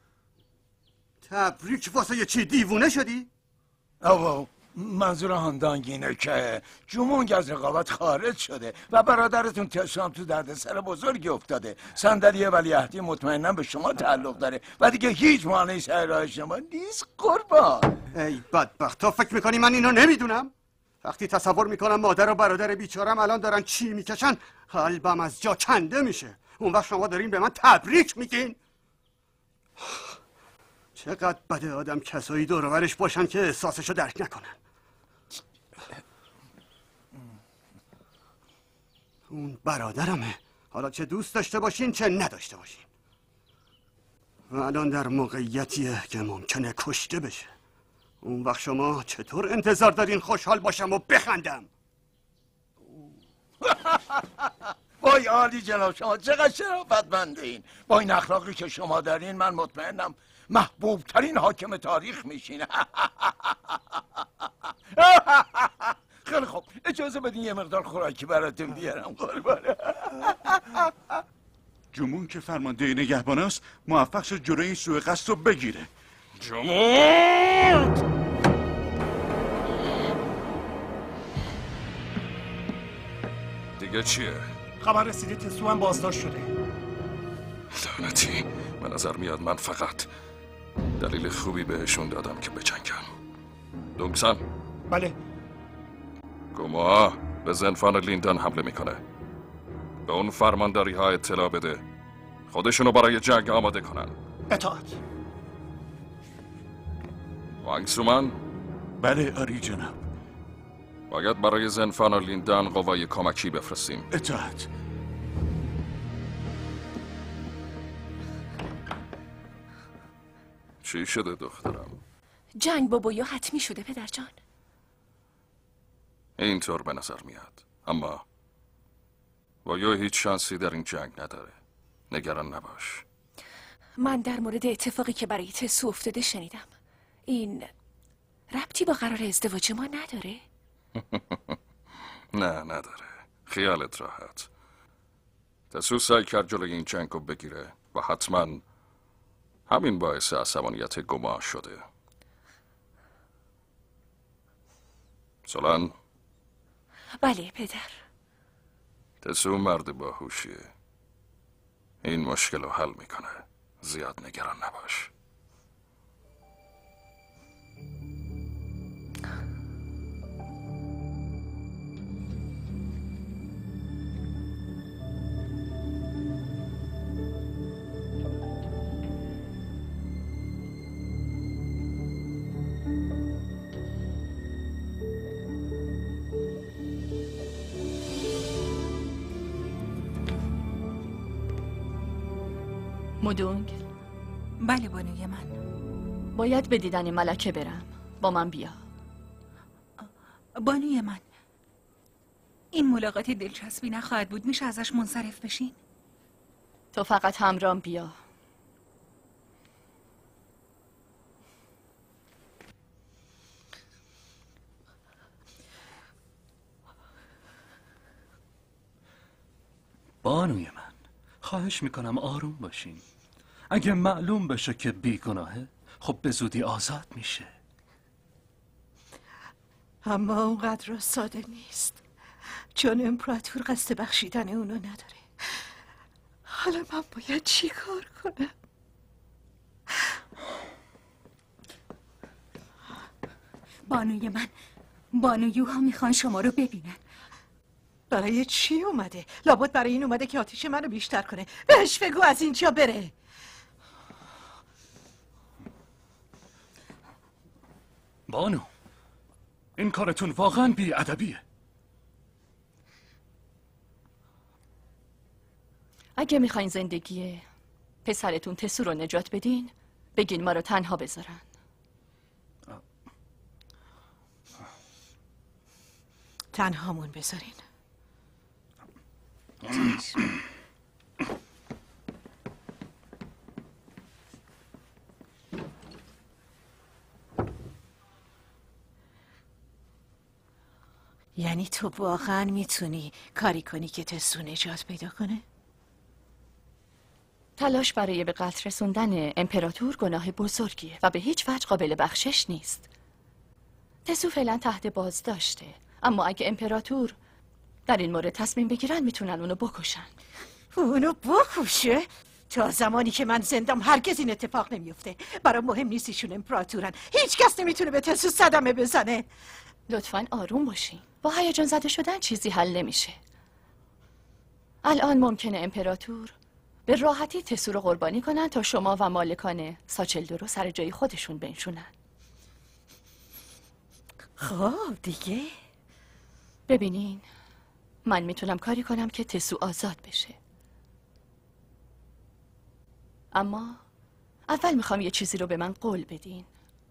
تبریک واسه چی؟ دیوونه شدی؟ آقا منظور هاندانگ اینه که جمونگ از رقابت خارج شده و برادرتون تشام تو دردسر بزرگی افتاده. صندلی ولیعهدی مطمئنا به شما تعلق داره و دیگه هیچ مانعی سر راه شما نیست قربان. ای بدبخت، تو فکر میکنی من اینو نمیدونم؟ وقتی تصور میکنم مادر و برادر بیچارم الان دارن چی میکشن قلبم از جا کنده میشه. اون وقت شما دارین به من تبریک میگین؟ چقدر بده آدم کسایی دور و برش باشن که احساسشو درک نکنن. اون برادرمه، حالا چه دوست داشته باشین چه نداشته باشین. و الان در موقعیتیه که ممکنه کشته بشه. اون وقت شما چطور انتظار دارین خوشحال باشم و بخندم؟ وای عالی جناب، شما چقدر شرافتمندین. با این اخلاقی که شما دارین من مطمئنم محبوب ترین حاکم تاریخ میشین. خیلی خوب، اجازه بدین یه مقدار خوراکی براتون بیارم قربانه. جمون که فرمانده نگهبان است موفق شد جلوی این سوء قصد رو بگیره. جمون! دیگه چیه؟ خبر رسیده تسو هم بازداشت شده. لعنتی، به نظر میاد من فقط دلیل خوبی بهشون دادم که بجنگم. دونگسن؟ بله. گوما به زنفان لیندن حمله میکنه. به اون فرمانداری ها اطلاع بده خودشونو برای جنگ آماده کنن. اطاعت. وانگ سومن؟ بله آری جناب. باید برای زنفان و لیندن قوای کمکی بفرستیم. اطاعت. چی شده دخترم؟ جنگ با بویا حتمی شده پدرجان. اینطور به نظر میاد، اما بایو هیچ شانسی در این جنگ نداره. نگران نباش. من در مورد اتفاقی که برای تسو افتاده شنیدم. این ربطی با قرار ازدواج ما نداره؟ نه نداره. خیالت راحت. تسو سعی کرد جلوی این جنگ رو بگیره و حتما همین باعث عصبانیت گما شده. سولان؟ بله پدر. تسو مرد باهوشیه. این مشکل رو حل میکنه. زیاد نگران نباش. مدونگ؟ بله بانوی من. باید به دیدن ملکه برم. با من بیا. بانوی من، این ملاقات دلچسبی نخواهد بود. میشه ازش منصرف بشین؟ تو فقط همرام بیا. بانوی من، خواهش میکنم آروم باشین. اگه معلوم بشه که بیگناهه، خب به زودی آزاد میشه. اما اونقدر ساده نیست، چون امپراتور قصد بخشیدن اونو نداره. حالا من باید چی کار کنم؟ بانوی من، بانویوها میخوان شما رو ببینن. برای چی اومده؟ لابد برای این اومده که آتیش منو بیشتر کنه. بهش بگو از اینجا بره. بانو، این کارتون واقعا بی‌ادبیه. اگه میخواین زندگی پسرتون تسو رو نجات بدین، بگین ما رو تنها بذارن. تنهامون بذارین. یعنی تو واقعا میتونی کاری کنی که تسو نجات پیدا کنه؟ تلاش برای به قتل رسوندن امپراتور گناه بزرگیه و به هیچ وجه قابل بخشش نیست. تسو فعلا تحت بازداشته، اما اگه امپراتور در این مورد تصمیم بگیرن میتونن اونو بکشن. اونو بکشه؟ تا زمانی که من زندم هرگز این اتفاق نمیفته. برام مهم نیست ایشون امپراتورن. هیچ کس نمیتونه به تسو صدمه بزنه. لطفاً آروم باشین. با هیجان زده شدن چیزی حل نمیشه. الان ممکنه امپراتور به راحتی تسو رو قربانی کنن تا شما و مالکان ساچلدو رو سر جای خودشون بنشونن. خب دیگه ببینین، من میتونم کاری کنم که تسو آزاد بشه، اما اول میخوام یه چیزی رو به من قول بدین.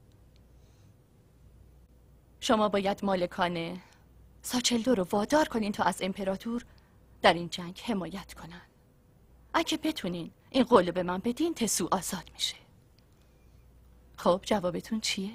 شما باید مالکان ساچلدو رو وادار کنین تا از امپراتور در این جنگ حمایت کنن. اگه بتونین این قول به من بدین، تسو آزاد میشه. خب جوابتون چیه؟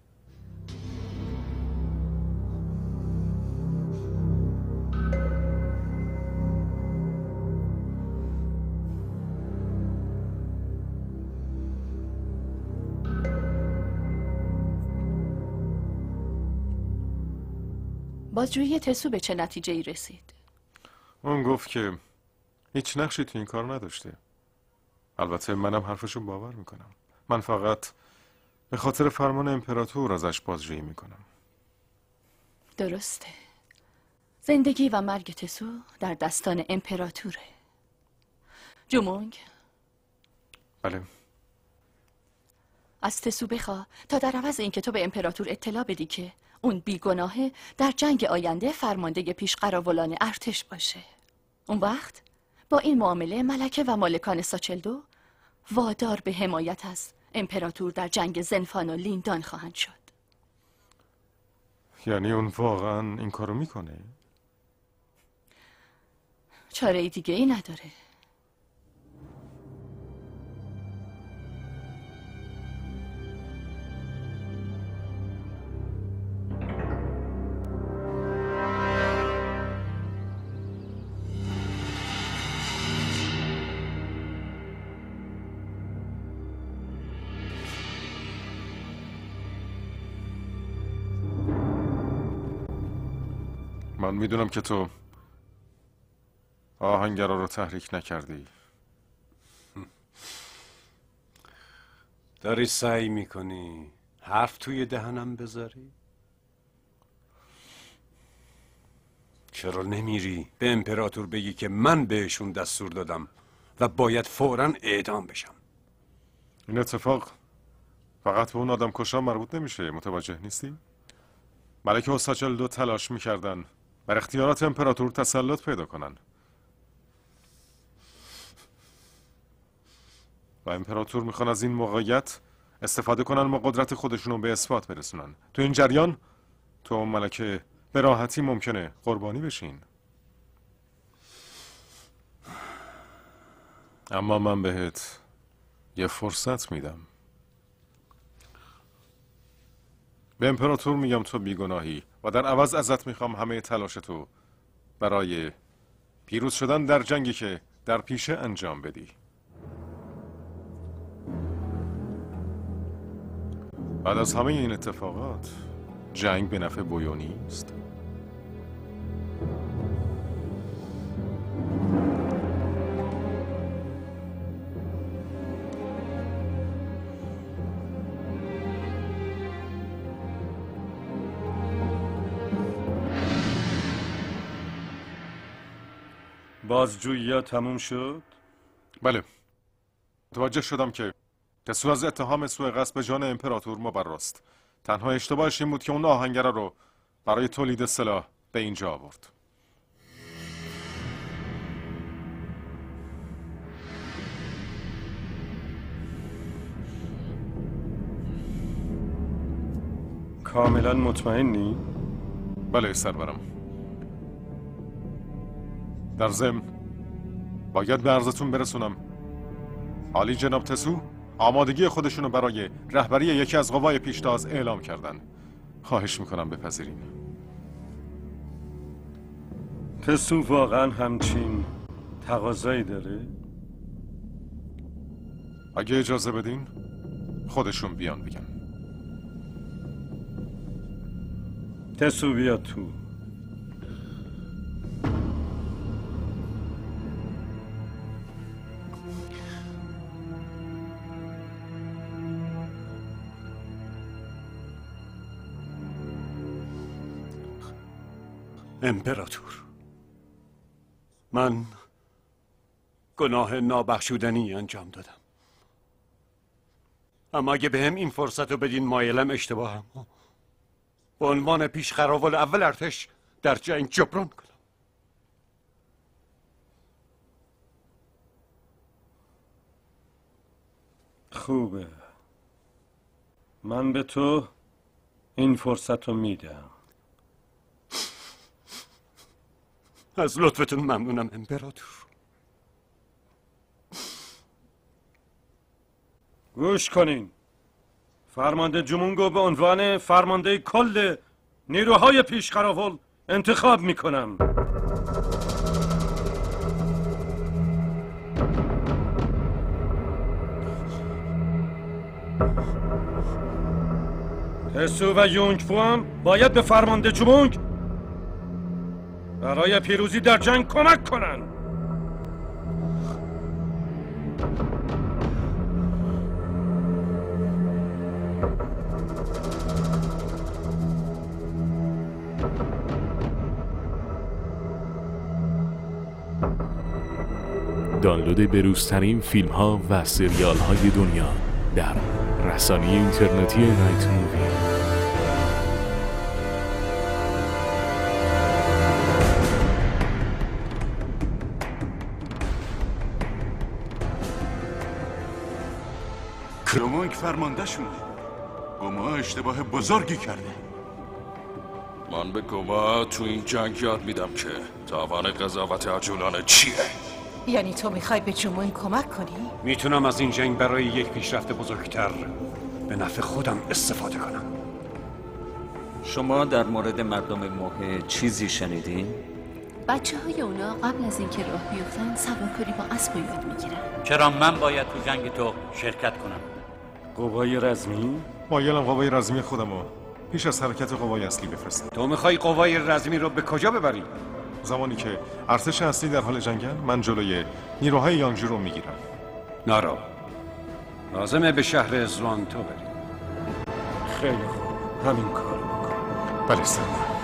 بازجویی تسو به چه نتیجه ای رسید؟ اون گفت که هیچ نقشی تو این کار نداشته. البته منم حرفشو باور میکنم. من فقط به خاطر فرمان امپراتور ازش بازجویی میکنم. درسته. زندگی و مرگ تسو در دستان امپراتوره. جومونگ، بله. از تسو بخوا تا در عوض اینکه تو به امپراتور اطلاع بدی که اون بیگناهه، در جنگ آینده فرمانده پیش قراولان ارتش باشه. اون وقت با این معامله ملکه و مالکان ساچلدو وادار به حمایت از امپراتور در جنگ زنفان و لیندان خواهند شد. یعنی اون واقعا این کارو میکنه؟ چاره دیگه ای نداره. من میدونم که تو آهنگرا رو تحریک نکردی. داری سعی میکنی حرف توی دهنم بذاری؟ چرا نمیری به امپراتور بگی که من بهشون دستور دادم و باید فوراً اعدام بشم؟ این اتفاق فقط به اون آدم کشا مربوط نمیشه، متوجه نیستی؟ ملکه و ساچل دو تلاش میکردن بر اختیارات امپراتور تسلط پیدا کنن و امپراتور میخوان از این موقعیت استفاده کنن و قدرت خودشون رو به اثبات برسونن. تو این جریان تو و ملکه به راحتی ممکنه قربانی بشین، اما من بهت یه فرصت میدم. به امپراتور میگم تو بیگناهی و در عوض ازت میخوام همه تلاش تو برای پیروز شدن در جنگی که در پیشه انجام بدی. بعد از همه این اتفاقات جنگ به نفع بویو نیست. بازجویی ها تموم شد؟ بله، متوجه شدم که تسو از اتهام سوء قصد به جان امپراتور مبراست. تنها اشتباهش این بود که اون آهنگره رو برای تولید سلاح به اینجا آورد. کاملا مطمئنی؟ بله سرورم. در ضمن باید به عرضتون برسونم عالی جناب تسو آمادگی خودشونو برای رهبری یکی از قوای پیشتاز اعلام کردن. خواهش میکنم بپذیرین. تسو واقعا همچین تقاضایی داره؟ اگه اجازه بدین خودشون بیان بگن. تسو بیا تو. امپراتور، من گناه نابخشودنی انجام دادم، اما اگه به هم این فرصت رو بدین مایلم اشتباهم به عنوان پیشقراول اول ارتش در جنگ جبران کنم. خوبه، من به تو این فرصت رو میدم. از لطفتون ممنونم امپراتور. گوش کنین، فرمانده جمونگو به عنوان فرمانده کل نیروهای پیشقراول انتخاب میکنم. تسو و یونگ فو هم باید به فرمانده جمونگ برای پیروزی در جنگ کمک کنن. دانلود بروزترین فیلم ها و سریال های دنیا در رسانه اینترنتی نایت مووی. کلومونگ فرمانده شونه. گما اشتباه بزرگی کرده. من به گما تو این جنگ یاد میدم که تاوان قضاوت عجولانه چیه. یعنی تو میخوای به جمون کمک کنی؟ میتونم از این جنگ برای یک پیشرفت بزرگتر به نفع خودم استفاده کنم. شما در مورد مردم موهه چیزی شنیدین؟ بچه های اونا قبل از اینکه راه بیفتن سوارکاری با اسب رو یاد میگیرن. چرا من باید تو جنگ تو شرکت کنم؟ قوای رزمی؟ مایلم قوای رزمی خودمو پیش از حرکت قوای اصلی بفرستم. تو میخوای قوای رزمی رو به کجا ببری؟ زمانی که ارتش اصلی در حال جنگن من جلوی نیروهای یانگجو رو میگیرم. نارو لازمه به شهر زوانتو بری. خیلی خوب، همین کار بکن. بله سر.